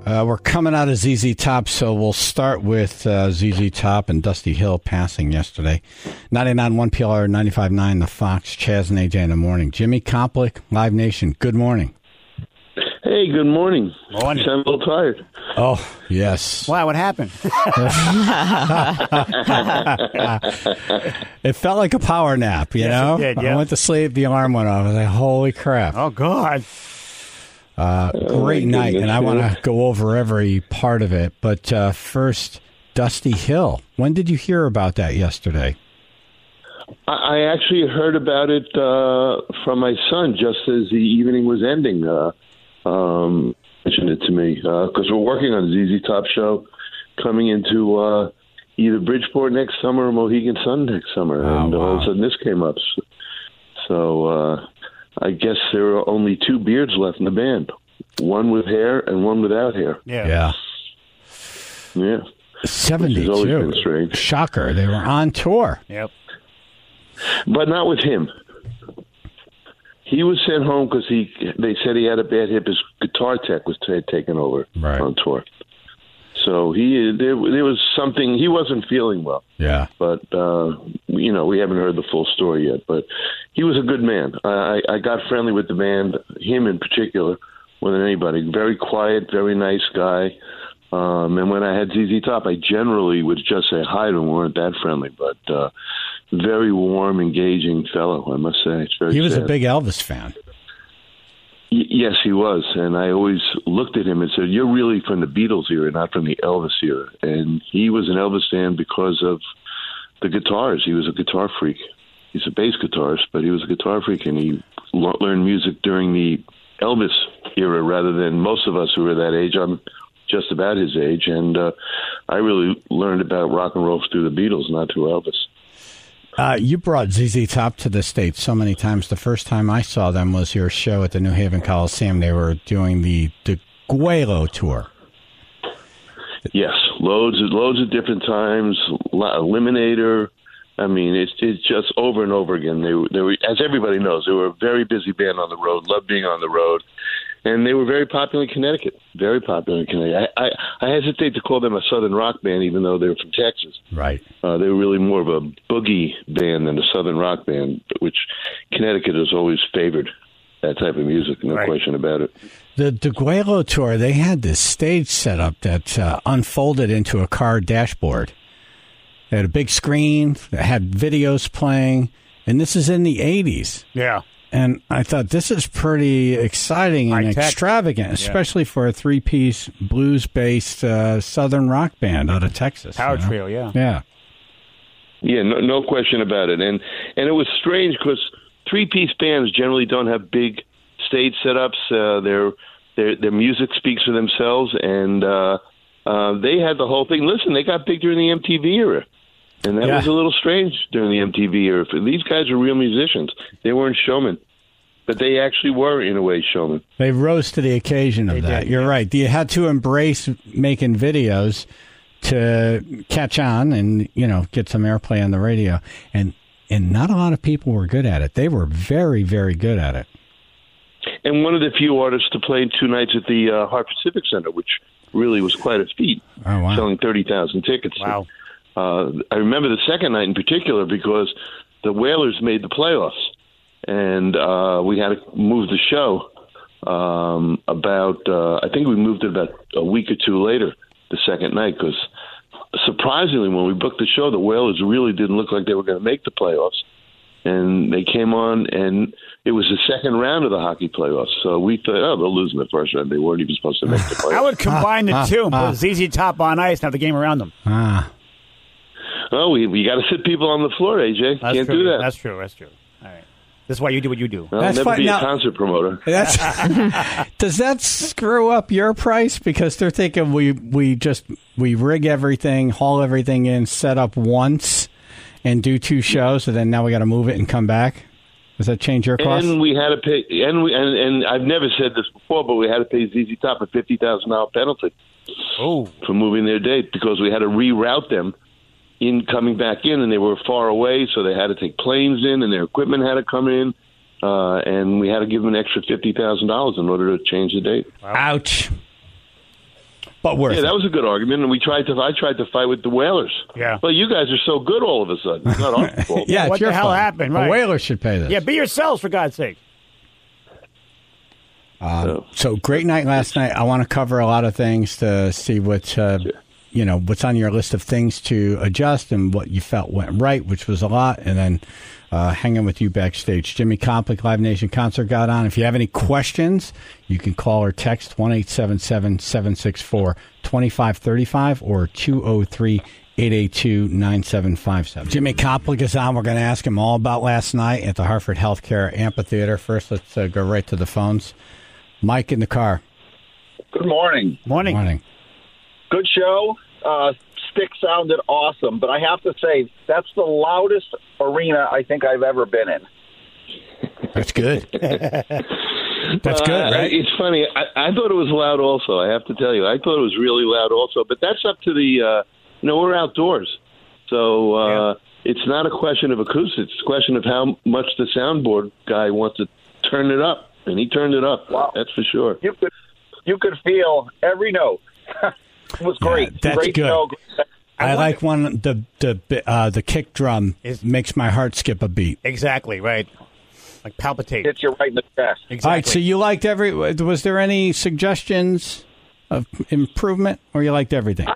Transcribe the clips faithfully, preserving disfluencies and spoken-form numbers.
Uh, we're coming out of Z Z Top, so we'll start with uh, Z Z Top and Dusty Hill passing yesterday. ninety-nine point one P L R, ninety-five point nine The Fox, Chaz and A J in the morning. Jimmy Komplick, Live Nation, good morning. Hey, good morning. Morning. I'm a little tired. Oh, yes. Why? What happened? It felt like a power nap, you Yes, know? it did, yeah. I went to sleep, the alarm went off. I was like, holy crap. Oh, God. Uh, Oh, great my night, and I goodness, want to go over every part of it. But uh, first, Dusty Hill. When did you hear about that yesterday? I, I actually heard about it uh, from my son just as the evening was ending. Uh, um, mentioned it to me because we're working on the Z Z Top show coming into uh, either Bridgeport next summer or Mohegan Sun next summer, Oh, and wow. all of a sudden this came up. So uh, I guess there are only two beards left in the band: one with hair and one without hair. Yeah. Yeah. Yeah, seventy-two. always been strange. Shocker. They were on tour. Yep. But not with him. He was sent home because he. They said he had a bad hip. His guitar tech was t- taken over Right. on tour. So he there, there was something. He wasn't feeling well. Yeah. But uh, you know, we haven't heard the full story yet. But he was a good man. I, I got friendly with the band, him in particular, more than anybody. Very quiet, very nice guy. Um, and when I had Z Z Top, I generally would just say hi to him. We weren't that friendly, but uh, very warm, engaging fellow, I must say. It's very He was sad. a big Elvis fan. Y- yes, he was. And I always looked at him and said, you're really from the Beatles era, not from the Elvis era. And he was an Elvis fan because of the guitars. He was a guitar freak. He's a bass guitarist, but he was a guitar freak, and he l- learned music during the Elvis era rather than most of us who were that age. I'm just about his age, and uh, I really learned about rock and roll through the Beatles, not through Elvis. Uh, you brought Z Z Top to the States so many times. The first time I saw them was your show at the New Haven Coliseum. They were doing the DeGuelo tour. Yes, loads of loads of different times. Eliminator. I mean, it's it's just over and over again. They were, they were, as everybody knows, they were a very busy band on the road. Loved being on the road, and they were very popular in Connecticut. Very popular in Connecticut. I, I, I hesitate to call them a Southern rock band, even though they were from Texas. Right. Uh, they were really more of a boogie band than a Southern rock band, which Connecticut has always favored that type of music. No Right. question about it. The DeGuelo tour, they had this stage set up that uh, unfolded into a car dashboard. They had a big screen that had videos playing, and this is in the eighties. Yeah. And I thought, this is pretty exciting and High-tech. extravagant, especially for a three-piece blues-based uh, Southern rock band out of Texas. Power you know? trio, yeah. Yeah. Yeah, no, no question about it. And and it was strange because three-piece bands generally don't have big stage setups. Uh, their their their music speaks for themselves, and uh, uh, they had the whole thing. Listen, they got big during the M T V era, and that Yeah. was a little strange during the M T V era. These guys were real musicians. They weren't showmen, but they actually were, in a way, showmen. They rose to the occasion of They that. did, You're yeah. right. You had to embrace making videos to catch on and, you know, get some airplay on the radio. And and not a lot of people were good at it. They were very, very good at it. And one of the few artists to play two nights at the uh, Hartford Civic Center, which really was quite a feat, Oh, wow. selling thirty thousand tickets. Wow. Uh, I remember the second night in particular because the Whalers made the playoffs, and uh, we had to move the show um, about, uh, I think we moved it about a week or two later, the second night, because surprisingly, when we booked the show, the Whalers really didn't look like they were going to make the playoffs. And they came on, and it was the second round of the hockey playoffs. So we thought, oh, they'll lose in the first round. They weren't even supposed to make the playoffs. I would combine the two and put Z Z Top on ice and have the game around them. Ah. Oh, we we got to sit people on the floor, A J. That's Can't true. do that. That's true. That's true. All right. This is why you do what you do. I'll That's never fine. be Now- a concert promoter. That's, does that screw up your price? Because they're thinking we, we just we rig everything, haul everything in, set up once, and do two shows, and then now we got to move it and come back. Does that change your cost? And we had to pay, and we and, and I've never said this before, but we had to pay Z Z Top a fifty thousand dollar penalty Oh. for moving their date because we had to reroute them in coming back in, and they were far away, so they had to take planes in, and their equipment had to come in, uh, and we had to give them an extra fifty thousand dollars in order to change the date. Ouch. but worth Yeah, it. that was a good argument, and we tried to. I tried to fight with the Whalers. Yeah. Well, you guys are so good all of a sudden. It's not our fault. Yeah, it's What your the hell fault. happened, The right. Whalers should pay this. Yeah, be yourselves, for God's sake. Um, so great night last night. I want to cover a lot of things to see what uh, you know what's on your list of things to adjust and what you felt went right, which was a lot, and then uh, hanging with you backstage. Jimmy Komplick, Live Nation Concert got on. If you have any questions, you can call or text one eight seven seven, seven six four, two five three five or two oh three, eight eight two, nine seven five seven. Jimmy Komplick is on. We're going to ask him all about last night at the Hartford Healthcare Amphitheater. First, let's uh, go right to the phones. Mike in the car. Good morning. Morning. Morning. Good show. Uh, Stick sounded awesome, but I have to say, that's the loudest arena I think I've ever been in. That's good. That's good, Uh, right? It's funny. I, I thought it was loud also, I have to tell you. I thought it was really loud also. But that's up to the, uh, you know, we're outdoors. So uh, Yeah. it's not a question of acoustics. It's a question of how much the soundboard guy wants to turn it up. And he turned it up. Wow. That's for sure. You could you could feel every note. It was great. Yeah, that's great good. show. I, like when the the uh, the kick drum Is- makes my heart skip a beat. Exactly, right. Like palpitate. Hits you right in the chest. Exactly. All right, so you liked every. Was there any suggestions of improvement, or you liked everything?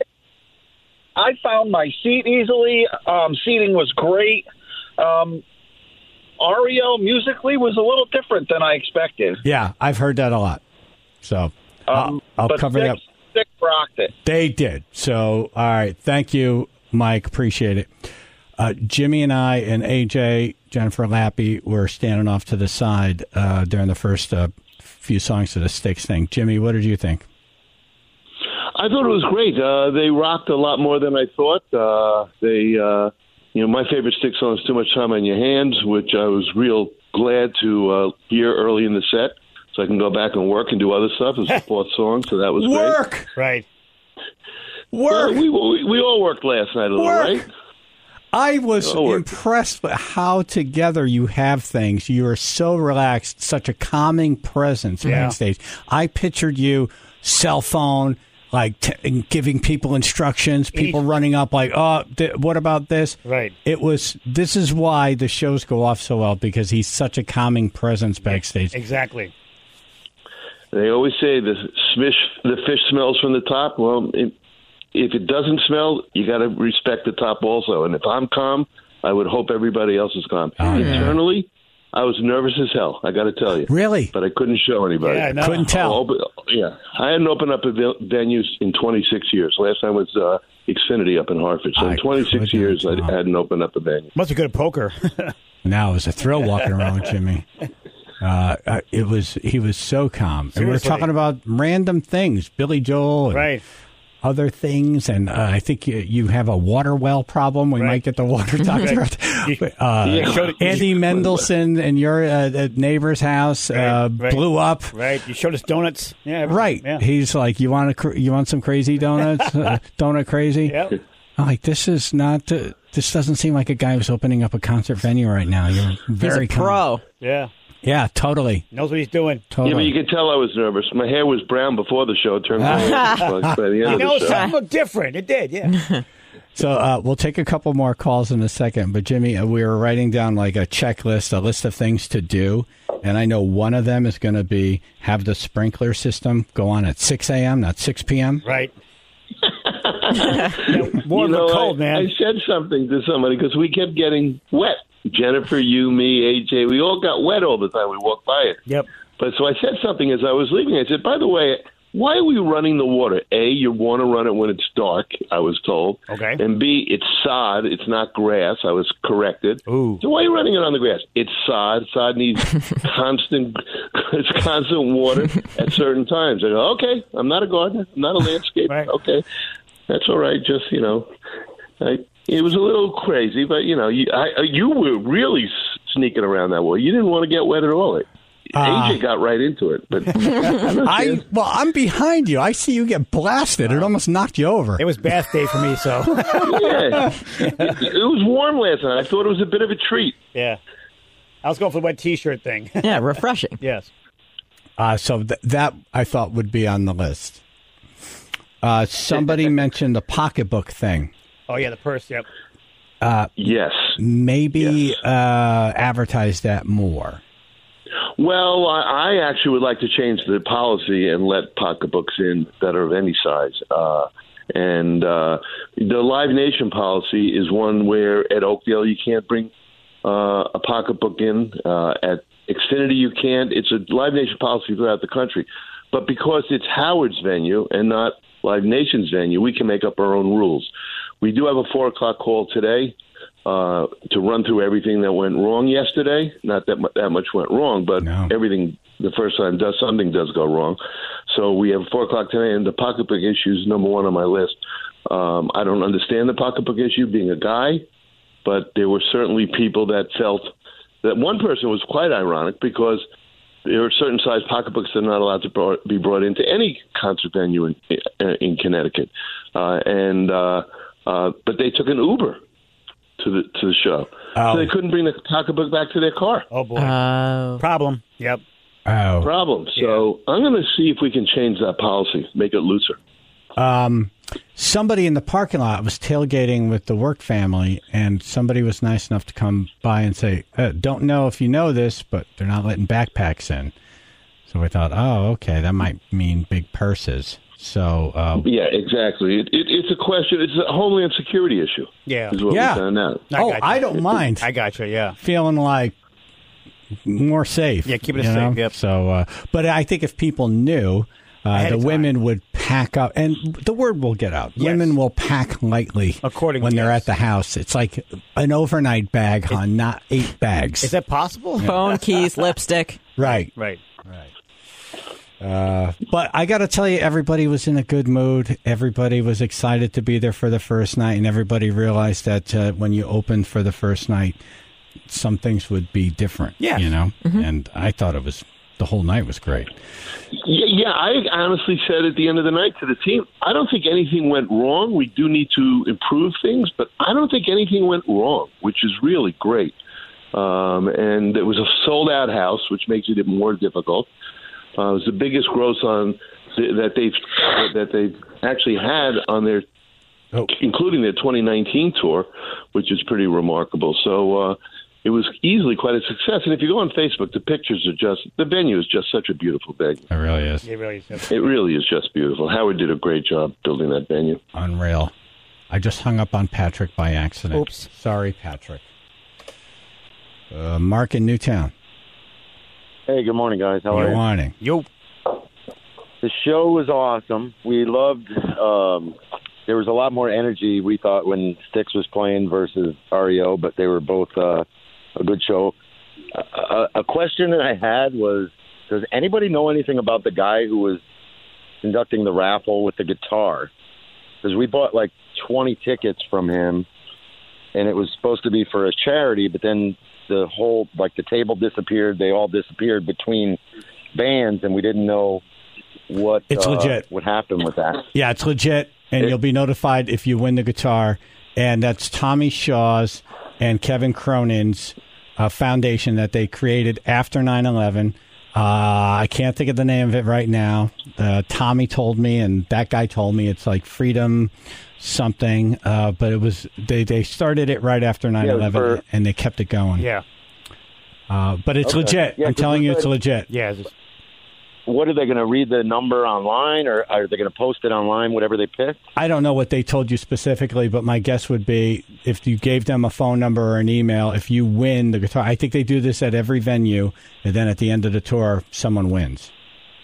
I found my seat easily. Um, seating was great. Um, Ariel musically was a little different than I expected. Yeah, I've heard that a lot. So I'll, Um, I'll but cover Stick, that. Stick rocked it. They did. So, all right. Thank you, Mike. Appreciate it. Uh, Jimmy and I and A J, Jennifer Lappy, were standing off to the side uh, during the first uh, few songs of the Styx thing. Jimmy, what did you think? I thought it was great. Uh, they rocked a lot more than I thought. Uh, they, uh, you know, my favorite Styx song is "Too Much Time on Your Hands," which I was real glad to uh, hear early in the set, so I can go back and work and do other stuff. It was the fourth song, so that was great. Work! Right. Work! Well, we, we we all worked last night a little, Work. right? I was Oh, work. impressed with how together you have things. You are so relaxed, such a calming presence Yeah. backstage. I pictured you, cell phone, like t- giving people instructions, people Each- running up like, oh, th- what about this? Right. It was, this is why the shows go off so well, because he's such a calming presence backstage. Exactly. They always say the smish, the fish smells from the top. Well, it, if it doesn't smell, you got to respect the top also. And if I'm calm, I would hope everybody else is calm. Oh, yeah. Internally, I was nervous as hell, I got to tell you. Really? But I couldn't show anybody. Yeah, no. Couldn't tell. I'll open- yeah, I hadn't opened up a ve- venue in twenty-six years. Last time was uh, Xfinity up in Hartford. So I in twenty-six couldn't years, I tell. hadn't opened up a venue. Must be good at poker. Now it was a thrill walking around with Jimmy. Uh, uh, it was he was so calm, and we were Seriously. talking about random things, Billy Joel, and Right. other things, and uh, I think you, you have a water well problem. We Right. might get the water doctor. You- uh, you showed it- Andy Mendelsohn in your uh, neighbor's house uh, Right, right. blew up. Right. You showed us donuts. Yeah. everything. Right, Yeah. he's like, you want a, cr- you want some crazy donuts, uh, donut crazy. Yep. I'm like, this is not. Uh, this doesn't seem like a guy who's opening up a concert venue right now. You're very He's a pro. calm. Yeah. Yeah, totally, Knows what he's doing. Yeah, totally. but you could tell I was nervous. My hair was brown before the show. It turned gray by the You end know, of the show. something looked different. It did, yeah. So uh, we'll take a couple more calls in a second. But Jimmy, uh, we were writing down like a checklist, a list of things to do, and I know one of them is going to be have the sprinkler system go on at six a.m., not six p.m. Right. Yeah, warm you know, but cold, I, man. I said something to somebody because we kept getting wet. Jennifer, you, me, A J, we all got wet all the time. We walked by it. Yep. But so I said something as I was leaving. I said, by the way, why are we running the water? A, you want to run it when it's dark, I was told. Okay. And B, it's sod. It's not grass. I was corrected. Ooh. So why are you running it on the grass? It's sod. Sod needs constant it's constant water at certain times. I go, okay, I'm not a gardener. I'm not a landscaper. Right. Okay. That's all right. Just, you know, I, it was a little crazy, but, you know, you, I, you were really sneaking around that way. You didn't want to get wet at all. Uh, A J got right into it, but I well, I'm behind you. I see you get blasted. It almost knocked you over. It was bath day for me, so. yeah, it, it was warm last night. I thought it was a bit of a treat. Yeah. I was going for the wet T-shirt thing. Yeah, refreshing. Yes. Uh, so th- that I thought would be on the list. Uh, somebody mentioned the pocketbook thing. Oh, yeah, the purse, yep. Uh, Yes. maybe Yes. uh, advertise that more. Well, I, I actually would like to change the policy and let pocketbooks in that are of any size. Uh, and uh, the Live Nation policy is one where at Oakdale you can't bring uh, a pocketbook in. Uh, at Xfinity you can't. It's a Live Nation policy throughout the country. But because it's Howard's venue and not Live Nation's venue, we can make up our own rules. We do have a four o'clock call today uh, to run through everything that went wrong yesterday. Not that mu- that much went wrong, but No. everything the first time does something does go wrong. So we have four o'clock today, and the pocketbook issue is number one on my list. Um, I don't understand the pocketbook issue, being a guy, but there were certainly people that felt that one person was quite ironic because there are certain size pocketbooks that are not allowed to brought, be brought into any concert venue in, in Connecticut, uh, and uh, uh, but they took an Uber to the to the show, Oh. so they couldn't bring the pocketbook back to their car. Oh, boy. Oh. Problem. Yep. Oh. Problem. So I'm going to see if we can change that policy, make it looser. Um, somebody in the parking lot was tailgating with the work family, and somebody was nice enough to come by and say, uh, don't know if you know this, but they're not letting backpacks in. So we thought, oh, okay, that might mean big purses. So, uh, Yeah, exactly. It, it, it's a question. It's a homeland security issue. Yeah. Is what Yeah. we found out. I oh, got you. I don't mind I got you, yeah. feeling like more safe. Yeah, keep it you safe, know? yep. So, uh, but I think if people knew, uh, Ahead the of time. women would pack up, and the word will get out. Yes. Women will pack lightly Accordingly, when they're yes. at the house. It's like an overnight bag on not eight bags. Is that possible? Phone, keys, lipstick. right? Right. Uh, but I got to tell you, everybody was in a good mood. Everybody was excited to be there for the first night, and everybody realized that uh, when you opened for the first night, some things would be different. Yes. You know, and I thought it was the whole night was great. Yeah, yeah, I honestly said at the end of the night to the team, I don't think anything went wrong. We do need to improve things, but I don't think anything went wrong, which is really great. Um, and it was a sold-out house, which makes it even more difficult. Uh, it was the biggest gross on that they've that they've actually had on their, Oh. including their twenty nineteen tour, which is pretty remarkable. So uh, it was easily quite a success. And if you go on Facebook, the pictures are just the venue is just such a beautiful venue. It really is It really is. It really is just beautiful. Howard did a great job building that venue. unreal. I just hung up on Patrick by accident. Oops. Sorry, Patrick. Uh, Mark in Newtown. Hey, good morning, guys. How are Good you? morning. Yo. The show was awesome. We loved. Um, there was a lot more energy, we thought, when Styx was playing versus R E O, but they were both uh, a good show. A, a question that I had was, does anybody know anything about the guy who was conducting the raffle with the guitar? Because we bought like twenty tickets from him, and it was supposed to be for a charity, but then the whole, like the table disappeared. They all disappeared between bands, and we didn't know what It's uh, legit. what happened with that. Yeah, it's legit, and It- you'll be notified if you win the guitar. And that's Tommy Shaw's and Kevin Cronin's uh, foundation that they created after nine eleven. Uh, I can't think of the name of it right now. Uh, Tommy told me, and that guy told me it's like Freedom something. Uh, but it was they, they started it right after nine eleven, for- and they kept it going. Yeah. Uh, but it's Okay. legit. Yeah, I'm 'cause telling we you, it's said- legit. Yeah. It's just, What are they going to read the number online, or are they going to post it online, whatever they pick? I don't know what they told you specifically, but my guess would be if you gave them a phone number or an email, if you win the guitar, I think they do this at every venue, and then at the end of the tour, someone wins.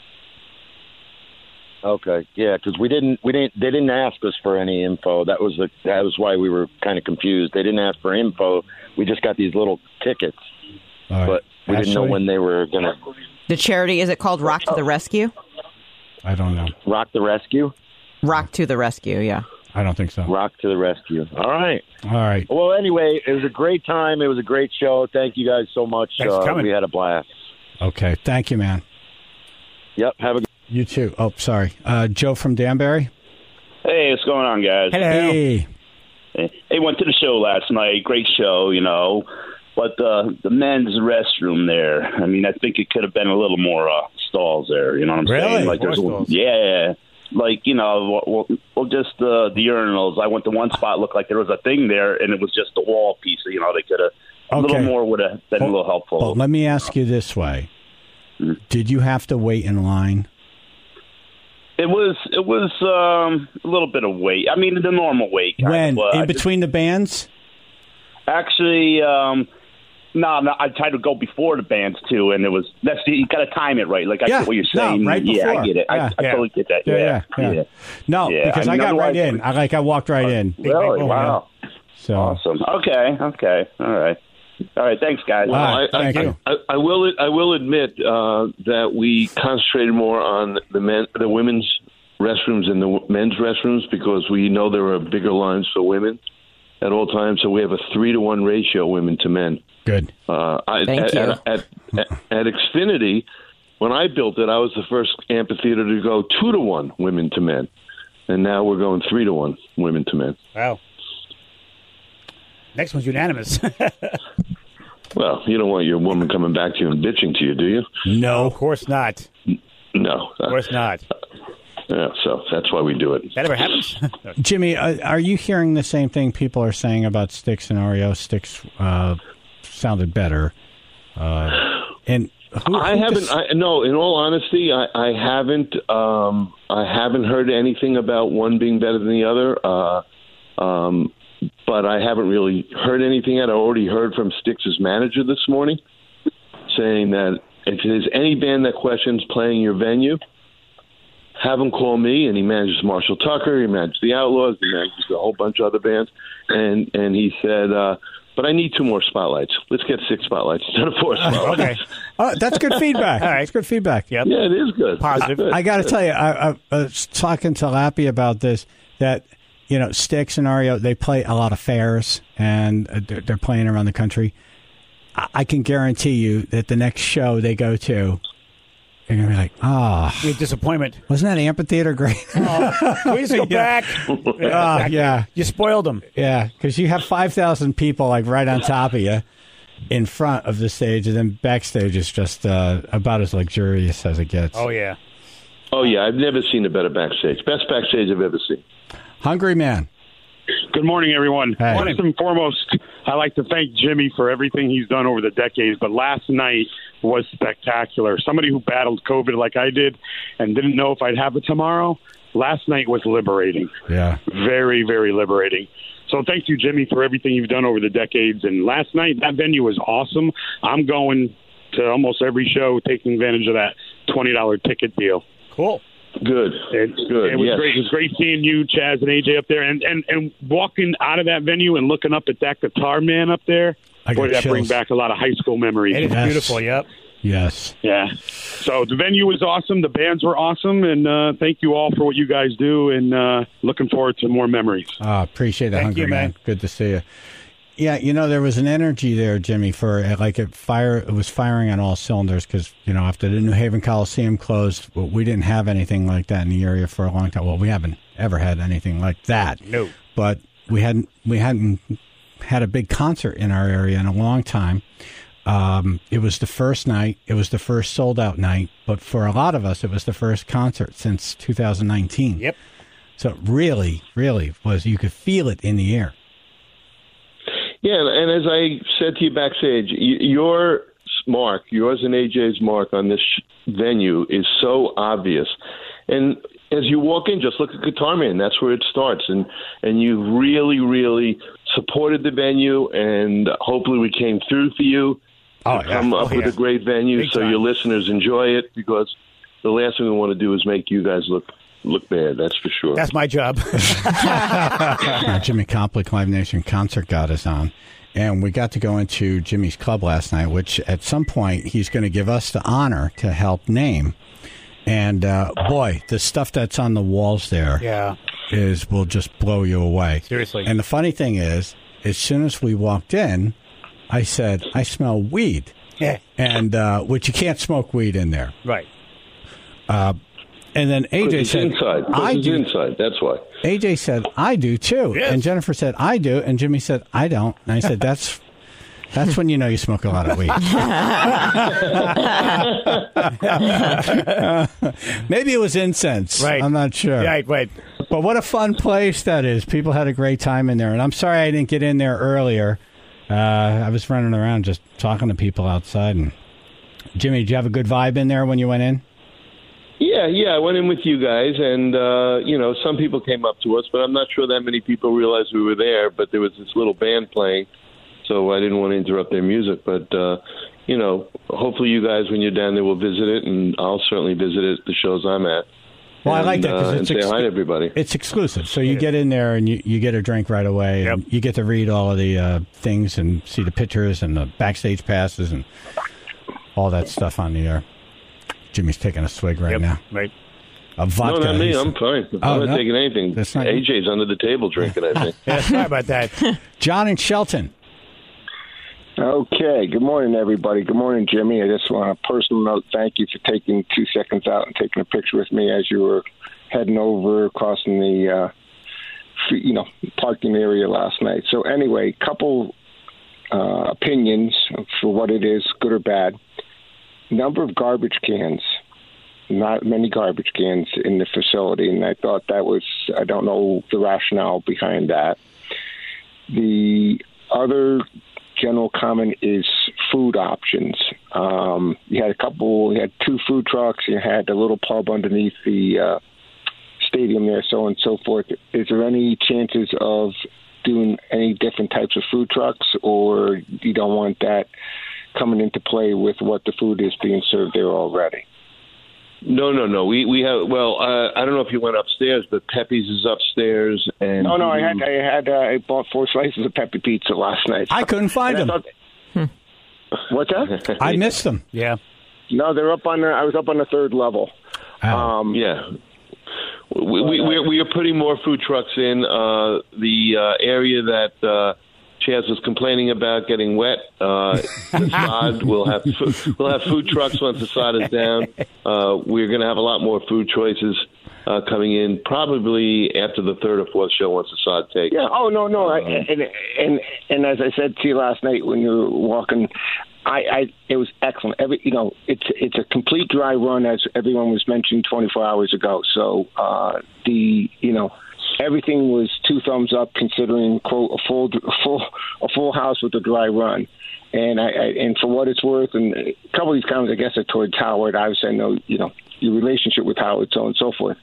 Okay, yeah, because we didn't, we didn't, they didn't ask us for any info. That was the, that was why we were kind of confused. They didn't ask for info. We just got these little tickets, All right. but we didn't know Ashley? when they were going to The charity, is it called Rock to the Rescue? I don't know. rock the rescue. Rock to the Rescue, yeah. I don't think so. Rock to the rescue. All right. All right. Well, anyway, it was a great time. It was a great show. Thank you guys so much. Thanks for Uh, coming. we had a blast. Okay. Thank you, man. Yep. Have a good. You too. Oh, sorry. Uh, Joe from Danbury. Hey, what's going on, guys? hello. Hey. Hey, went to the show last night. Great show, you know. But uh, the men's restroom there, I mean, I think it could have been a little more uh, stalls there. You know what I'm Really? saying? Like, More there's, stalls. yeah, like, you know, well, well just uh, the urinals. I went to one spot, looked like there was a thing there, and it was just a wall piece. You know, they could have, a Okay. little more would have been Well, a little helpful. Well, let me ask you this way. Did you have to wait in line? It was it was um, a little bit of wait. I mean, the normal wait. kind When? of, uh, I In just- between the bands? Actually, um, no, no, I tried to go before the bands too, and it was that's the, you got to time it right. Like I Yeah, get what you're no, saying. right yeah, before. I get it. Yeah. I, I Yeah. totally get that. Yeah, Yeah, yeah. yeah. No, Yeah, because I I, mean, got right otherwise- in. I like I walked right in. Oh, wow. So Awesome. Okay. Okay. All right. All right. Thanks, guys. All right, I, thank I, you. I, I will. I will admit uh, that we concentrated more on the men, the women's restrooms and the men's restrooms because we know there are bigger lines for women at all times. So we have a three to one ratio, women to men. Good. Uh, I, Thank at, you. At, at, at, at Xfinity, when I built it, I was the first amphitheater to go two to one women to men, and now we're going three to one women to men. Wow. Next one's unanimous. Well, you don't want your woman coming back to you and bitching to you, do you? No, of course not. No. Of course not. Yeah, so that's why we do it. That ever happens? Jimmy, uh, are you hearing the same thing people are saying about Styx and Oreo? Styx uh, sounded better. Uh, and who, I who haven't. dis- I, no, in all honesty, I, I haven't. Um, I haven't heard anything about one being better than the other. Uh, um, but I haven't really heard anything yet. I already heard from Styx's manager this morning saying that if there's any band that questions playing your venue, have him call me. And he manages Marshall Tucker. He manages the Outlaws. He manages a whole bunch of other bands. And and he said, uh, but I need two more spotlights. Let's get six spotlights instead of four spotlights. Okay. Oh, that's good feedback. All right. That's good feedback. Yep. Yeah, it is good. Positive. It's good. I got to tell you, I, I, I was talking to Lappy about this, that, you know, Styx and Oreo, they play a lot of fairs, and uh, they're, they're playing around the country. I, I can guarantee you that the next show they go to, they're going to be like, oh, Big disappointment. wasn't that amphitheater great? Please go Yeah. back. Oh, yeah. You spoiled them. Yeah, because you have five thousand people, like, right on top of you in front of the stage, and then backstage is just uh, about as luxurious as it gets. Oh, yeah. Oh, yeah, I've never seen a better backstage. Best backstage I've ever seen. Hungry Man. Good morning, everyone. Hey. First and foremost, I'd like to thank Jimmy for everything he's done over the decades, but last night was spectacular. Somebody who battled COVID like I did and didn't know if I'd have it tomorrow, last night was liberating. Yeah. Very, very liberating. So thank you, Jimmy, for everything you've done over the decades. And last night, that venue was awesome. I'm going to almost every show taking advantage of that twenty dollars ticket deal. Cool. Good. It, Good. it was yes. great. It was great seeing you, Chaz, and A J up there, and, and and walking out of that venue and looking up at that guitar man up there. I got Boy, that chills. brings back a lot of high school memories. It is Yes. beautiful, yep. Yes. Yeah. So the venue was awesome. The bands were awesome, and uh, thank you all for what you guys do. And uh, looking forward to more memories. Oh, appreciate that, Thank Hungry you, man. man. Good to see you. Yeah, you know, there was an energy there, Jimmy, for uh, like it fire. It was firing on all cylinders because, you know, after the New Haven Coliseum closed, well, we didn't have anything like that in the area for a long time. Well, we haven't ever had anything like that. No. But we hadn't we hadn't had a big concert in our area in a long time. Um, it was the first night. It was the first sold out night. But for a lot of us, it was the first concert since two thousand nineteen. Yep. So it really, really was. You could feel it in the air. Yeah, and as I said to you backstage, y- your mark, yours and A J's mark on this sh- venue is so obvious. And as you walk in, just look at Guitar Man. That's where it starts. And and you really, really supported the venue, and hopefully we came through for you Oh, to come up Oh, with yeah. a great venue Big so time. your listeners enjoy it, because the last thing we want to do is make you guys look look bad. That's for sure. That's my job. Uh, Jimmy Complik, Live Nation Concert God is on. And we got to go into Jimmy's club last night, which at some point he's going to give us the honor to help name. And uh, boy, the stuff that's on the walls there yeah. is will just blow you away. Seriously. And the funny thing is, as soon as we walked in, I said, I smell weed. Yeah. And uh, which you can't smoke weed in there. Right. And then A J it's said, inside. I It's do. inside. That's why. A J said, I do too. Yes. And Jennifer said, I do. And Jimmy said, I don't. And I said, that's That's when you know you smoke a lot of weed. Maybe it was incense. Right. I'm not sure. Right, right. But what a fun place that is. People had a great time in there. And I'm sorry I didn't get in there earlier. Uh, I was running around just talking to people outside. And Jimmy, did you have a good vibe in there when you went in? Yeah, yeah, I went in with you guys, and, uh, you know, some people came up to us, but I'm not sure that many people realized we were there, but there was this little band playing, so I didn't want to interrupt their music. But, uh, you know, hopefully you guys, when you're down there, will visit it, and I'll certainly visit it, the shows I'm at. Well, and, I like that uh, because and it's, say ex- hi to everybody. It's exclusive. So you get in there and you, you get a drink right away. Yep. And you get to read all of the uh, things and see the pictures and the backstage passes and all that stuff on the air. Jimmy's taking a swig right Yep, now. right. A vodka. No, not me. He's- I'm fine. I'm Oh, not no? taking anything. That's not A J's under the table drinking, I think. Yeah, sorry about that. John and Shelton. Okay. Good morning, everybody. Good morning, Jimmy. I just want a personal note. Thank you for taking two seconds out and taking a picture with me as you were heading over, crossing the, uh, you know, parking area last night. So anyway, couple uh, opinions for what it is, good or bad. Number of garbage cans. Not many garbage cans in the facility, and I thought that was, I don't know the rationale behind that. The other general comment is food options. Um, you had a couple, you had two food trucks, you had a little pub underneath the uh, stadium there, so on and so forth. Is there any chances of doing any different types of food trucks, or you don't want that coming into play with what the food is being served there already? No, no, no. We we have. Well, uh, I don't know if you went upstairs, but Pepe's is upstairs. And No, no. I had, I had, uh, I bought four slices of Pepe pizza last night. I couldn't find And I them. thought- What's that? I missed them. Yeah. No, they're up on. The, I was up on the third level. Um, Yeah. We, we, we, are, we are putting more food trucks in. Uh, the uh, area that uh, Chaz was complaining about getting wet, uh, the sod, we'll have, fo- we'll have food trucks once the sod is down. Uh, we're going to have a lot more food choices uh, coming in probably after the third or fourth show once the sod takes. Yeah. Oh no, no. I, and and and as I said to you last night when you were walking, I, I it was excellent. Every you know, it's it's a complete dry run as everyone was mentioning twenty-four hours ago. So uh, the you know. Everything was two thumbs up, considering quote a full, a full, a full house with a dry run, and I, I and for what it's worth, and a couple of these comments, I guess, are towards Howard. Obviously, I know you know your relationship with Howard, so on and so forth.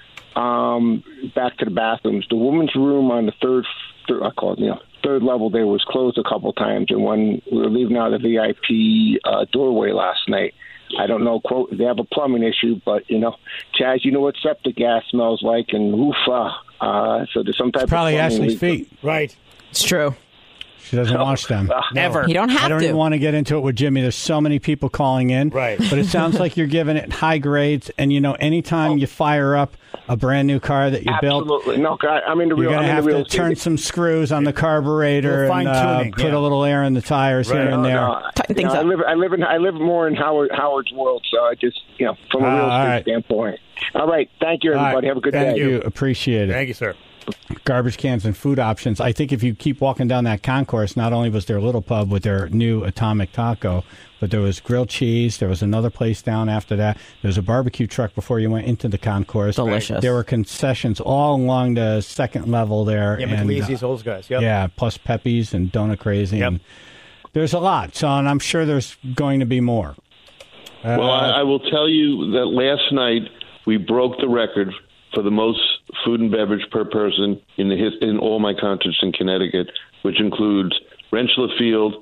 Um, back to the bathrooms. The women's room on the third, third I call it, you know, third level there was closed a couple times, and when we were leaving out of the V I P uh, doorway last night. I don't know, quote, if they have a plumbing issue, but, you know, Chaz, you know what septic gas smells like, and oof, uh, uh, so there's some type It's probably of plumbing Ashley's leak. feet. Right. It's true. She doesn't wash them. Never. You don't have I don't to. even want to get into it with Jimmy. There's so many people calling in. Right. But it sounds like you're giving it high grades. And, you know, anytime Oh. you fire up a brand new car that you built, Absolutely. No, I- I'm in the you're real. going to I'm have in the real to turn estate. some screws on the carburetor Little and uh, fine-tuning, put yeah. a little air in the tires Right. here and No, there. no, Tighten you things know, I up. live. I live in. I live more in Howard Howard's world, so I just, you know, from a Ah, real all estate right. standpoint. All right. Thank you, All right. everybody. Have a good Thank day. you. Appreciate it. Thank you, sir. Garbage cans and food options. I think if you keep walking down that concourse, not only was there a little pub with their new Atomic Taco, but there was grilled cheese. There was another place down after that. There was a barbecue truck before you went into the concourse. Delicious. There were concessions all along the second level there. Yeah, and, McLeasy's, those guys. Yep. Yeah, plus Pepe's and Donut Crazy. Yep. And there's a lot, so and I'm sure there's going to be more. Uh, Well, I, I will tell you that last night we broke the record for the most food and beverage per person in the his, in all my concerts in Connecticut, which includes Rentschler Field,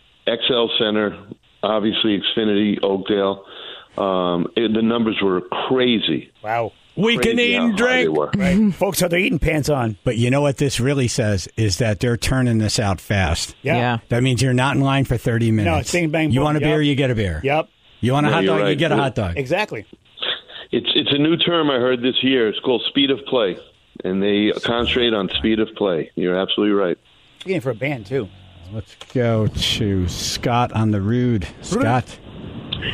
X L Center, obviously Xfinity, Oakdale. Um, it, the numbers were crazy. Wow. we can Crazy eat how and high they drink. were. Right. Folks have their eating pants on. But you know what this really says is that they're turning this out fast. Yeah. Yeah. That means you're not in line for thirty minutes. it's bing, bang, You boom. want a beer, Yep. you get a beer. Yep. You want a No, hot you're dog, you right. get a Yeah. hot dog. Exactly. It's it's a new term I heard this year. It's called speed of play, and they concentrate on speed of play. You're absolutely right. Getting for a band, too. Let's go to Scott on the Rude. Scott.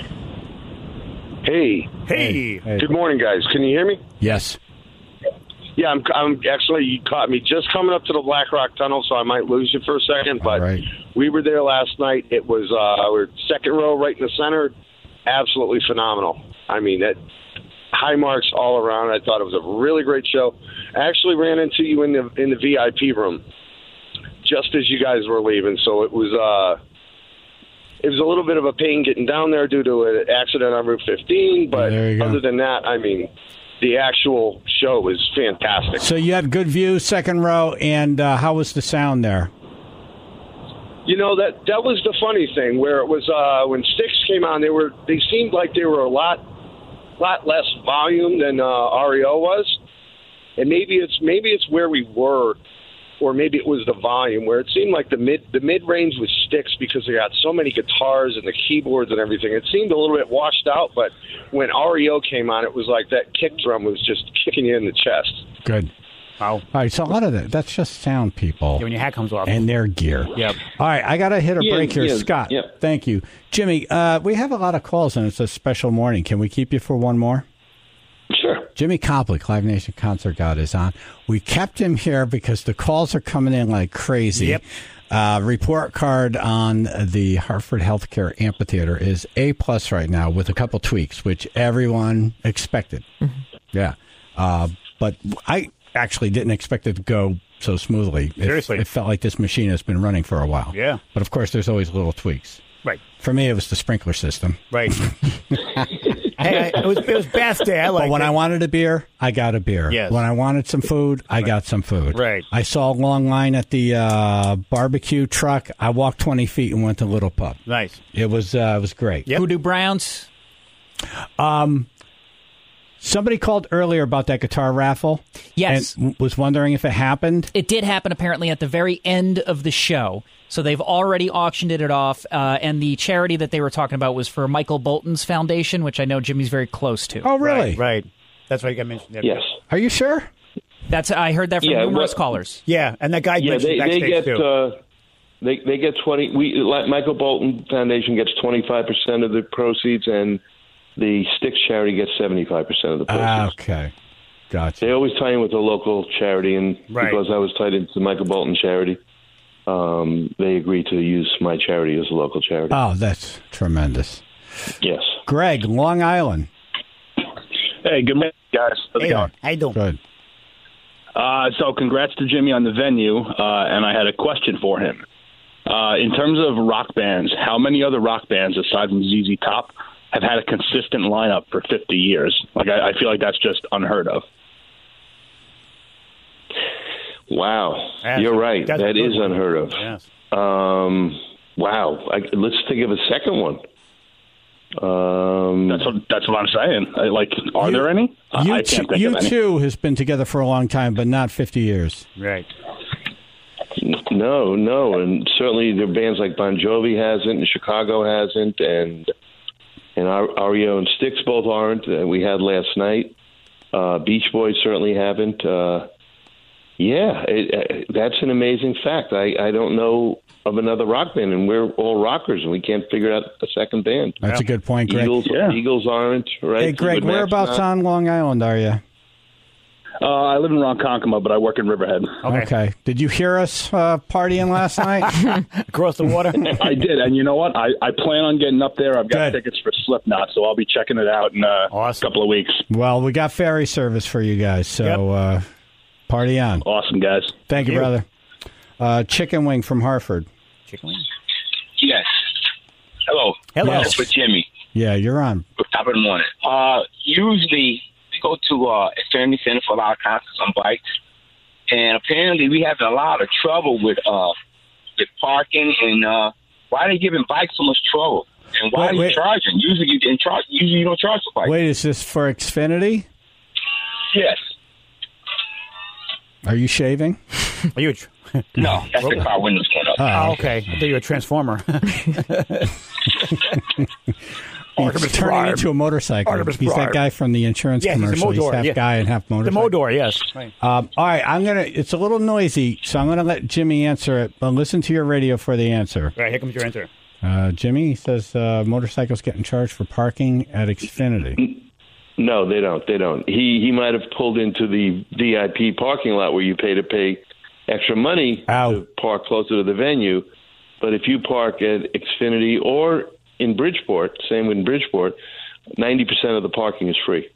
Hey. Hey. Hey. Good morning, guys. Can you hear me? Yes. Yeah, I'm, I'm actually, you caught me just coming up to the Black Rock Tunnel, so I might lose you for a second. But right. we were there last night. It was uh, we we're second row, right in the center. Absolutely phenomenal. I mean, that high marks all around. I thought it was a really great show. I actually ran into you in the in the V I P room just as you guys were leaving, so it was uh, it was a little bit of a pain getting down there due to an accident on Route fifteen. But other than that, I mean, the actual show was fantastic. So you had good view, second row, and uh, how was the sound there? You know, that that was the funny thing, where it was uh, when Styx came on, they were they seemed like they were a lot lot less volume than uh, R E O was, and maybe it's maybe it's where we were, or maybe it was the volume, where it seemed like the mid the mid range was Styx because they got so many guitars and the keyboards and everything. It seemed a little bit washed out, but when R E O came on, it was like that kick drum was just kicking you in the chest. Good. Wow. All right, so a lot of that, that's just sound, people. Yeah, when your hat comes off. And their gear. Yep. All right, I got to hit a Yeah, break here. yeah, Scott, yeah. thank you. Jimmy, uh, we have a lot of calls, and it's a special morning. Can we keep you for one more? Sure. Jimmy Koplik, Live Nation Concert God, is on. We kept him here because the calls are coming in like crazy. Yep. Uh, report card on the Hartford Healthcare Amphitheater is A plus right now with a couple tweaks, which everyone expected. Mm-hmm. Yeah. Uh, but I actually didn't expect it to go so smoothly. It, Seriously. It felt like this machine has been running for a while. Yeah. But of course, there's always little tweaks. Right. For me, it was the sprinkler system. Right. hey, I, it was it was best day. I But liked when it. I wanted a beer, I got a beer. Yes. When I wanted some food, I got some food. Right. I saw a long line at the uh, barbecue truck. I walked twenty feet and went to Little Pub. Nice. It was uh, it was great. Yep. Voodoo Browns. Um, somebody called earlier about that guitar raffle. Yes. And w- was wondering if it happened. It did happen apparently at the very end of the show. So they've already auctioned it off, uh, and the charity that they were talking about was for Michael Bolton's foundation, which I know Jimmy's very close to. Oh, really? Right. right. That's what I mentioned. Yes. Are you sure? That's I heard that from Yeah, numerous well- callers. Yeah, and that guy Yeah, mentioned they, they backstage get too. uh, they they get twenty. We like Michael Bolton Foundation gets twenty five percent of the proceeds, and the Styx charity gets seventy five percent of the proceeds. Ah, okay. Gotcha. They always tie in with a local charity, and Right. because I was tied into the Michael Bolton charity, um, they agreed to use my charity as a local charity. Oh, that's tremendous. Yes. Greg, Long Island. Hey, good morning, guys. How's it Hey, going? how you doing? Good. Uh, so, congrats to Jimmy on the venue, uh, and I had a question for him. Uh, in terms of rock bands, how many other rock bands aside from Z Z Top have had a consistent lineup for fifty years? Like, I, I feel like that's just unheard of. Wow. That's You're a- right. that's a That good is one. unheard of. Yes. Um, wow. I, let's think of a second one. Um, That's what that's what I'm saying. I, like, are there any? I- You I two, can't think you of any. two has been together for a long time, but not fifty years. Right. No, no, and certainly there are bands like Bon Jovi hasn't, and Chicago hasn't, and and R E O and Styx both aren't. Uh, we had last night. Uh, Beach Boys certainly haven't. Uh, yeah, it, uh, that's an amazing fact. I, I don't know of another rock band, and we're all rockers, and we can't figure out a second band. That's a good point, Greg. Eagles, Yeah. Eagles aren't, right? Hey, Greg, Fleetwood Mac's whereabouts not. on Long Island are you? Uh, I live in Ronkonkoma, but I work in Riverhead. Okay. Did you hear us uh, partying last night? Across the water? I did, and you know what? I, I plan on getting up there. I've got Good. tickets for Slipknot, so I'll be checking it out in uh, Awesome. a couple of weeks. Well, we got ferry service for you guys, so Yep. uh, party on. Awesome, guys. Thank you, you. brother. Uh, Chicken Wing from Hartford. Chicken wing. Yes. Hello. Hello. Yes. It's with Jimmy. Yeah, you're on. Top of the morning. Uh, usually we go to uh, Extremity Center for a lot of concerts on bikes, and apparently we have a lot of trouble with uh with parking. And uh, why are they giving bikes so much trouble? And why Wait, are you wait. charging? Usually you didn't charge. Usually you don't charge for bikes. Wait, is this for Xfinity? Yes. Are you shaving? Are you a tr- No, that's the car windows going up. Oh, okay. I thought you were a transformer. He's Artemis turning Prime. into a motorcycle. Artemis He's that Prime. guy from the insurance Yeah, he's a commercial. He's, Modor, half yeah. guy and half The motorcycle. Modor, yes. Right. Um, all right, I'm gonna. It's a little noisy, so I'm gonna let Jimmy answer it. But listen to your radio for the answer. Right, here comes your answer. Uh, Jimmy says uh, motorcycles getting charged for parking at Xfinity. No, they don't. They don't. He he might have pulled into the V I P parking lot where you pay to pay extra money Ow. to park closer to the venue. But if you park at Xfinity or in Bridgeport, same with Bridgeport, ninety percent of the parking is free.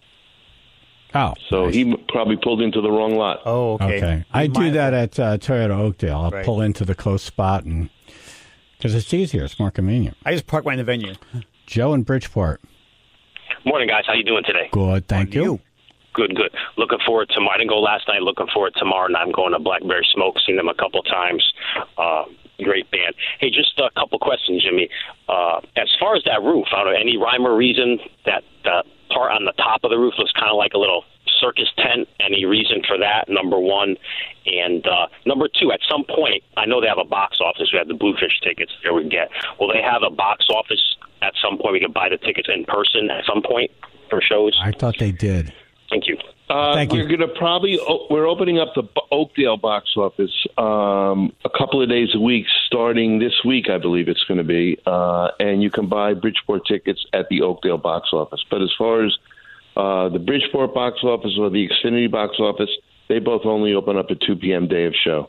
Oh, so nice. He probably pulled into the wrong lot. Oh, okay. Okay, I do that at uh, Toyota Oakdale. I'll Right. pull into the close spot, and because it's easier, it's more convenient. I just park right in the venue. Joe in Bridgeport. Morning, guys. How you doing today? Good, thank you. Good, good. Looking forward to. I didn't go last night. Looking forward to tomorrow night. I'm going to Blackberry Smoke. Seen them a couple times. Uh, great band. Hey, just a couple questions, Jimmy. Uh, as far as that roof, I don't know any rhyme or reason that the part on the top of the roof looks kind of like a little circus tent. Any reason for that? Number one. And uh, number two, at some point, I know they have a box office. We have the Bluefish tickets there we get. Will they have a box office at some point? We can buy the tickets in person at some point for shows? I thought they did. Thank you. Uh, Thank you. We're going to probably we're opening up the Oakdale box office um, a couple of days a week, starting this week, I believe it's going to be, uh, and you can buy Bridgeport tickets at the Oakdale box office. But as far as uh, the Bridgeport box office or the Xfinity box office, they both only open up at two p.m. day of show.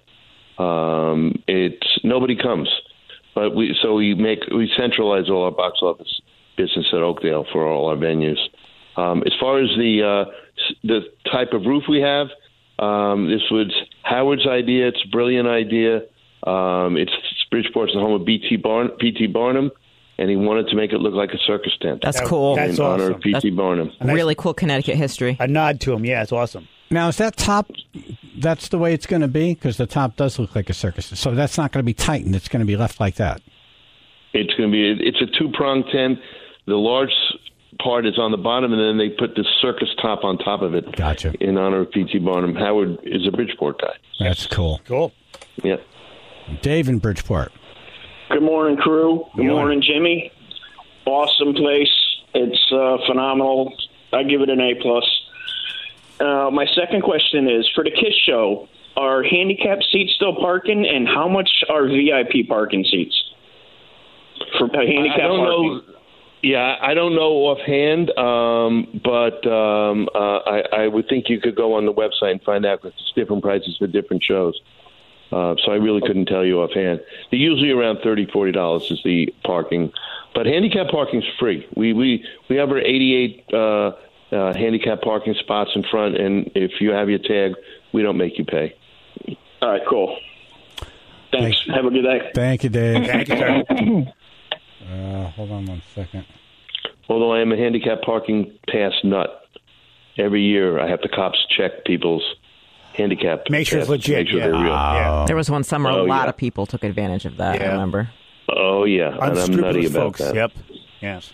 Um, it's nobody comes, but we so we make we centralize all our box office business at Oakdale for all our venues. Um, as far as the uh, the type of roof we have, um, this was Howard's idea. It's a brilliant idea. Um, it's Bridgeport's the home of B T Barn, P T Barnum, and he wanted to make it look like a circus tent. That's cool. In That's honor awesome. of P T Barnum. Really cool Connecticut history. A nod to him. Yeah, it's awesome. Now, is that top, that's the way it's going to be? Because the top does look like a circus. So that's not going to be tightened. It's going to be left like that. It's going to be, it's a two-pronged tent. The large part is on the bottom, and then they put the circus top on top of it. Gotcha. In honor of P T Barnum. Howard is a Bridgeport guy. That's cool. Cool. Yeah. Dave in Bridgeport. Good morning, crew. Good Yeah. morning, Jimmy. Awesome place. It's uh, phenomenal. I give it an A plus. Uh, my second question is for the Kiss show: are handicap seats still parking, and how much are V I P parking seats for uh, handicap I don't parking? know. Yeah, I don't know offhand, um, but um, uh, I, I would think you could go on the website and find out because it's different prices for different shows. Uh, so I really couldn't tell you offhand. They're usually around thirty dollars, forty dollars is the parking. But handicap parking's free. We we, we have our eighty-eight uh, uh, handicap parking spots in front, and if you have your tag, we don't make you pay. All right, cool. Thanks. Thanks. Have a good day. Thank you, Dave. Thank you, sir. Uh, hold on one second. Although I am a handicap parking pass nut, every year I have the cops check people's handicap. Make sure it's passes to legit, Make sure yeah. they're real. Yeah. There was one summer Oh, a lot yeah. of people took advantage of that, I Yeah. remember. Oh yeah, and I'm nutty Unscrupulous about folks. that. Yep. Yes.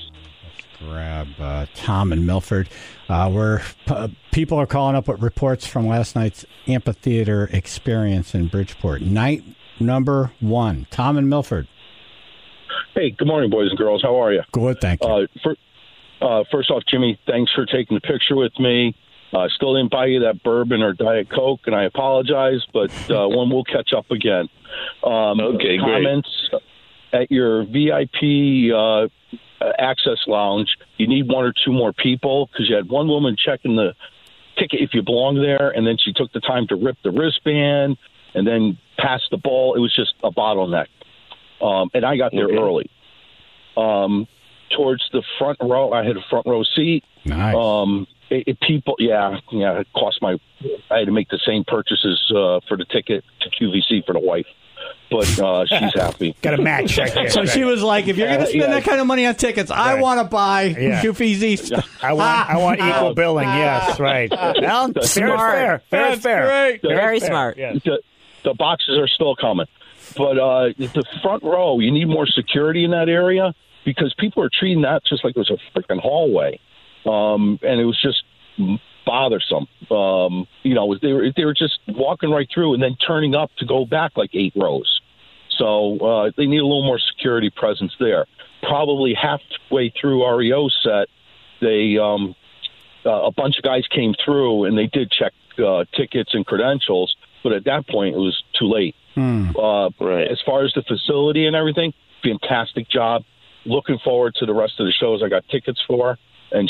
Grab uh, Tom in Milford. Uh, where uh, people are calling up with reports from last night's amphitheater experience in Bridgeport. Night number one. Tom in Milford. Hey, good morning, boys and girls. How are you? Good, thank you. Uh, for, uh, first off, Jimmy, thanks for taking the picture with me. I uh, still didn't buy you that bourbon or Diet Coke, and I apologize, but uh, one will catch up again. Um, okay, great. Comments at your V I P uh, access lounge, you need one or two more people because you had one woman checking the ticket if you belong there, and then she took the time to rip the wristband and then pass the ball. It was just a bottleneck. Um, and I got there Okay. early. Um, towards the front row, I had a front row seat. Nice. Um, it, it, people, yeah, yeah. It cost my. I had to make the same purchases uh, for the ticket to Q V C for the wife, but uh, she's happy. Got a match. I guess, So right. she was like, if you're going to Uh, spend yeah. that kind of money on tickets, I Right. want to buy Yeah. Goofy Z stuff. I want. I want equal billing. Yes, right. Well, fair is fair. Fair is fair. Great. Fair is Very fair. smart. Yes. The, the boxes are still coming, but uh, the front row, you need more security in that area because people are treating that just like it was a freaking hallway, um, and it was just bothersome. Um, you know, they were they were just walking right through and then turning up to go back like eight rows. So uh, they need a little more security presence there. Probably halfway through R E O set, they um, uh, a bunch of guys came through and they did check uh, tickets and credentials, but at that point it was too late. Hmm. Uh, Right. As far as the facility and everything, fantastic job. Looking forward to the rest of the shows I got tickets for, and just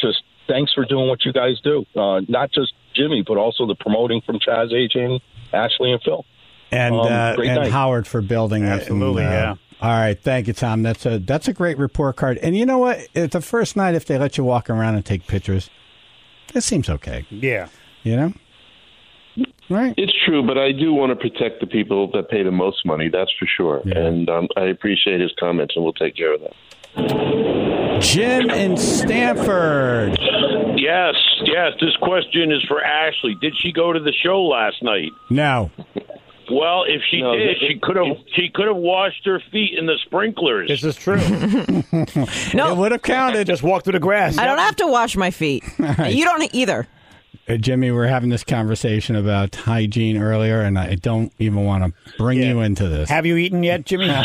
thanks for doing what you guys do. Uh, not just Jimmy, but also the promoting from Chaz, A J, and Ashley and Phil. And Um, uh, great and night. Howard for building it. Absolutely, and, uh, yeah. All right, thank you, Tom. That's a that's a great report card. And you know what? It's the first night, if they let you walk around and take pictures, it seems okay. Yeah. You know? Right. It's true, but I do want to protect the people that pay the most money. That's for sure. Yeah. And um, I appreciate his comments, and we'll take care of that. Jim in Stanford. Yes, yes. This question is for Ashley. Did she go to the show last night? No. Well, if she No, did, it- she could have she could have washed her feet in the sprinklers. This is true. No. It would have counted. Just walk through the grass. I don't have to wash my feet. right. You don't either. Uh, Jimmy, we were having this conversation about hygiene earlier, and I don't even want to bring Yeah. you into this. Have you eaten yet, Jimmy? No,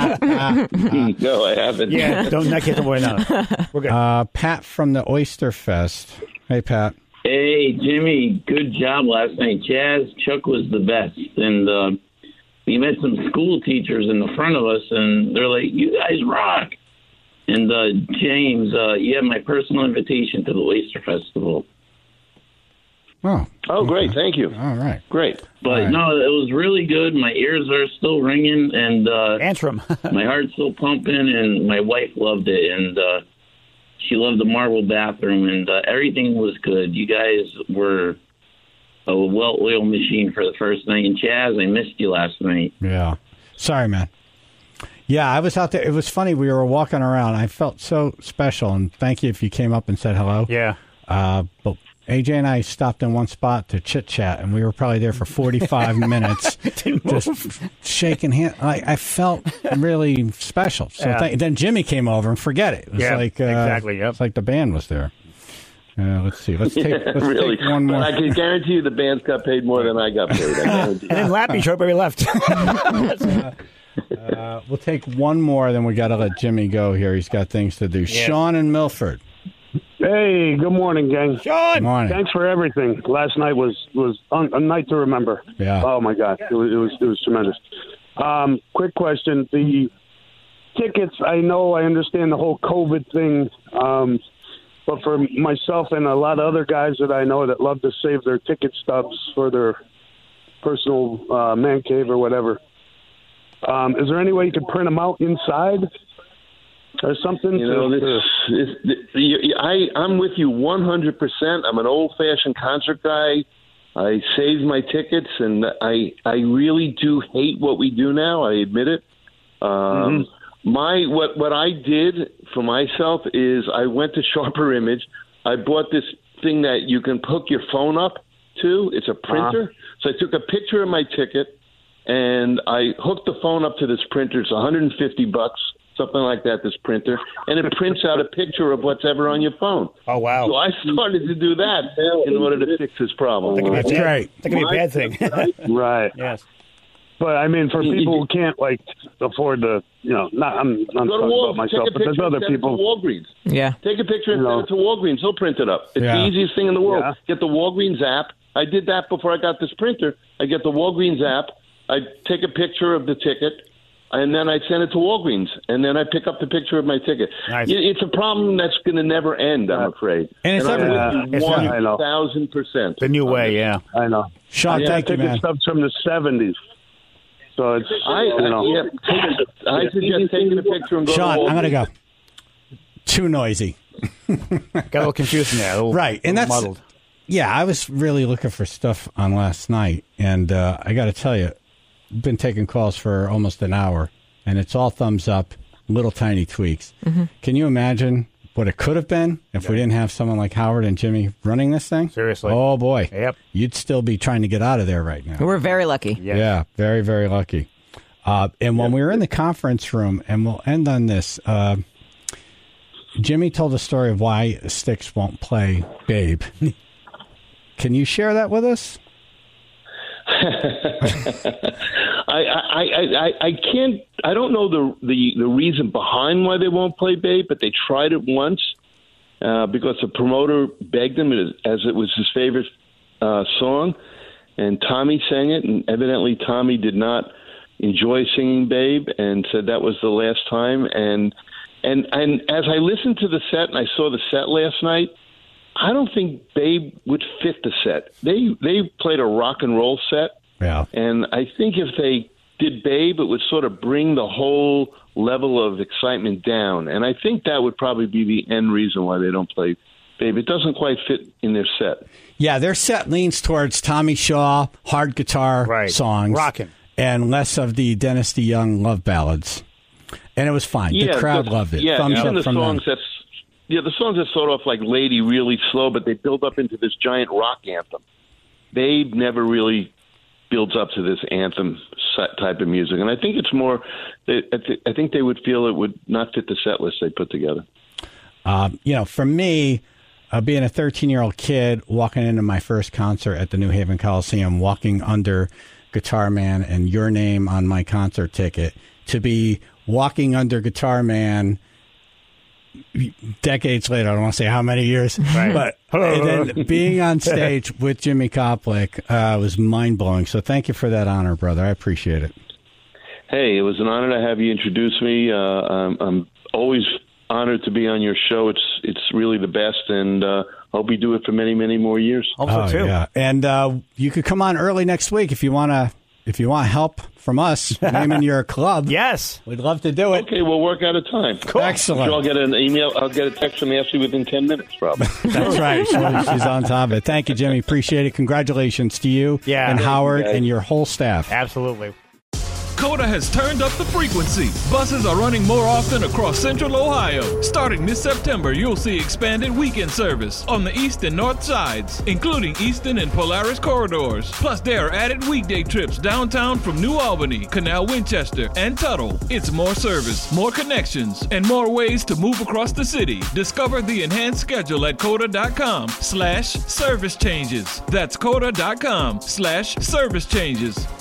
I haven't. yeah, don't not get the way now. We're good. Uh, Pat from the Oyster Fest. Hey, Pat. Hey, Jimmy, good job last night. Chaz, Chuck was the best. And uh, we met some school teachers in the front of us, and they're like, you guys rock. And uh, James, uh, you have my personal invitation to the Oyster Festival. Oh. Oh, great. Thank you. All right. Great. But All right. no, it was really good. My ears are still ringing, and uh, Answer 'em. my heart's still pumping, and my wife loved it. And uh, she loved the marble bathroom, and uh, everything was good. You guys were a well-oiled machine for the first night. And Chaz, I missed you last night. Yeah. Sorry, man. Yeah, I was out there. It was funny. We were walking around. I felt so special, and thank you if you came up and said hello. Yeah. Uh, but A J and I stopped in one spot to chit-chat, and we were probably there for forty-five minutes, just shaking hands. I, I felt really special. So Yeah. th- then Jimmy came over, and forget it. It was Yeah, like uh, exactly, yep. It's like the band was there. Uh, let's see. Let's take, Yeah, let's really. take one more. I can guarantee you the bands got paid more than I got paid. I guarantee And then Lappy showed up where he left. Uh, we'll take one more, then we got to let Jimmy go here. He's got things to do. Sean in Milford. Hey, good morning, gang. Sean, morning. Thanks for everything. Last night was was un- a night to remember. Yeah. Oh my God, it was it was, it was tremendous. Um, quick question: the tickets. I know, I understand the whole COVID thing, um, but for myself and a lot of other guys that I know that love to save their ticket stubs for their personal uh, man cave or whatever, um, is there any way you could print them out inside? Or something. You know, to, this, this, this, you- I, I'm with you one hundred percent. I'm an old-fashioned concert guy. I saved my tickets, and I I really do hate what we do now. I admit it. Um, Mm-hmm. My what what I did for myself is I went to Sharper Image. I bought this thing that you can hook your phone up to. It's a printer. Uh-huh. So I took a picture of my ticket, and I hooked the phone up to this printer. It's one hundred fifty bucks. Something like that, this printer, and it prints out a picture of what's ever on your phone. Oh, wow. So I started to do that in order to fix this problem. That could be a That's bad- great. That could be a bad thing. Right. Yes. But I mean, for people who can't like afford to, you know, not I'm, I'm Go to talking Wal- about myself, take a but there's picture other and send it to people. Walgreens. Yeah. Take a picture and You know. send it to Walgreens. They'll print it up. It's Yeah. the easiest thing in the world. Yeah. Get the Walgreens app. I did that before I got this printer. I get the Walgreens app. I take a picture of the ticket, and then I send it to Walgreens, and then I pick up the picture of my ticket. Nice. It- It's a problem that's going to never end, I'm afraid. And it's I'm everywhere. with you It's one I know. thousand percent. The new way, yeah, I know. Sean, yeah, thank you, ticket man. stuff's from the seventies, so it's I, you know. yeah, take, I suggest taking a picture and go Sean, to Walgreens. I'm going to go. Too noisy. Got a little confusing there. A little, Right, and little that's muddled. yeah. I was really looking for stuff on last night, and uh, I got to tell you, I've been taking calls for almost an hour, and it's all thumbs up, little tiny tweaks. Can you imagine what it could have been if we didn't have someone like Howard and Jimmy running this thing? Seriously. Oh boy, Yep. you'd still be trying to get out of there right now. We're very lucky. Yeah. Yeah, very, very lucky. Uh, and when we were in the conference room, and we'll end on this, uh, Jimmy told the story of why Styx won't play Babe. Can you share that with us? I, I, I, I, I can't. I don't know the, the the reason behind why they won't play Babe, but they tried it once uh, because the promoter begged them as it was his favorite uh, song, and Tommy sang it, and evidently Tommy did not enjoy singing Babe and said that was the last time. And and and as I listened to the set and I saw the set last night, I don't think Babe would fit the set. They they played a rock and roll set, yeah, and I think if they did Babe, it would sort of bring the whole level of excitement down. And I think that would probably be the end reason why they don't play Babe. It doesn't quite fit in their set. Yeah, their set leans towards Tommy Shaw, hard guitar Right. songs. Rockin'. And less of the Dennis DeYoung love ballads. And it was fine. Yeah, the crowd the- loved it. Yeah, Thumbs even up the from songs them. that's yeah, the songs that start off like Lady really slow, but they build up into this giant rock anthem. Babe never really builds up to this anthem set type of music, and I think it's more. I th- I think they would feel it would not fit the set list they put together. Um, you know, for me, uh, being a thirteen-year-old kid, walking into my first concert at the New Haven Coliseum, walking under Guitar Man and your name on my concert ticket, to be walking under Guitar Man decades later, I don't want to say how many years, Right. but and then being on stage with Jimmy Koplik uh, was mind-blowing. So thank you for that honor, brother. I appreciate it. Hey, it was an honor to have you introduce me. Uh, I'm, I'm always honored to be on your show. It's it's really the best, and uh, hope we do it for many, many more years. Oh, yeah. And uh, you could come on early next week if you want to. If you want help from us, naming your club. Yes. We'd love to do it. Okay, we'll work out a time. Cool. Excellent. I'm sure I'll get an email. I'll get a text from Ashley within ten minutes, probably. That's right. She- She's on top of it. Thank you, Jimmy. Appreciate it. Congratulations to you Yeah. and Thank you, Howard guys. and your whole staff. Absolutely. Coda has turned up the frequency. Buses are running more often across Central Ohio. Starting this September, you'll see expanded weekend service on the east and north sides, including Easton and Polaris corridors. Plus, there are added weekday trips downtown from New Albany, Canal Winchester, and Tuttle. It's more service, more connections, and more ways to move across the city. Discover the enhanced schedule at coda.com slash service changes. That's coda.com slash service changes.